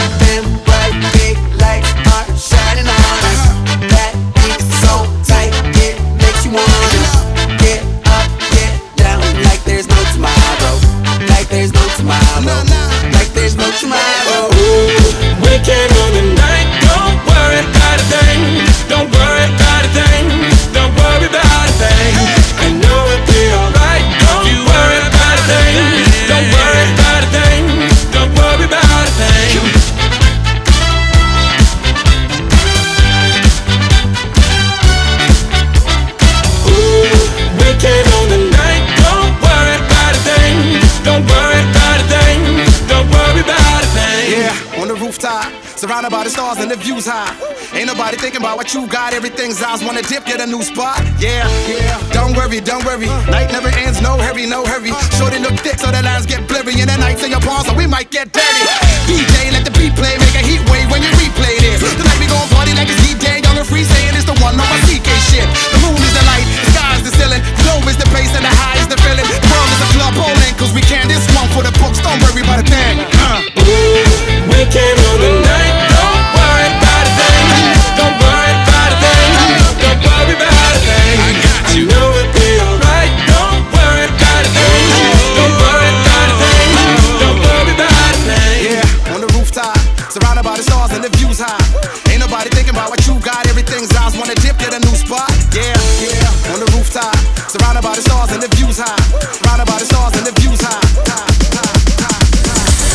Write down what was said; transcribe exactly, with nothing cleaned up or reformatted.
Them bright big lights are shining on us. That beat is so tight, it makes you wanna get up, get down, like there's no tomorrow, like there's no tomorrow, like there's no tomorrow. Ooh, we came on the night, don't worry about a thing, don't worry about a thing, don't worry about a thing. I know it'll be alright, don't you worry about a thing, don't worry about a thing, don't worry about a thing. Ooh, we came on the night, don't worry about a thing, don't worry about a thing, don't worry about a thing. Yeah, on the rooftop, surrounded by the stars and the views high. Ain't nobody thinking about what you got, everything's eyes. Wanna dip, get a new spot. Yeah, yeah. Don't worry, don't worry. Night never ends, no hurry, no hurry. Shorty look thick, so the lines get blurry. And the nights in your palms, so we might get dirty. D J